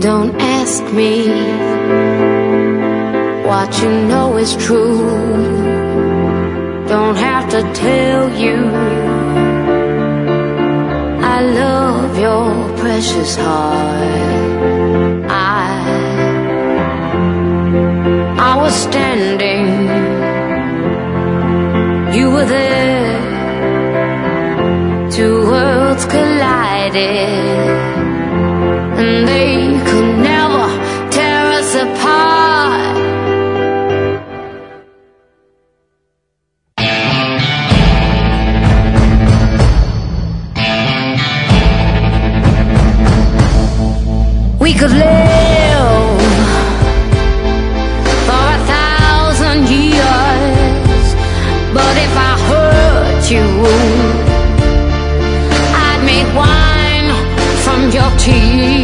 Don't ask me what you know is true. Don't have to tell you I love your precious heart. I was standing, you were there. Two worlds collided, and they could never tear us apart. We could live for 1,000 years, but if I hurt you, I'd make wine from your tears.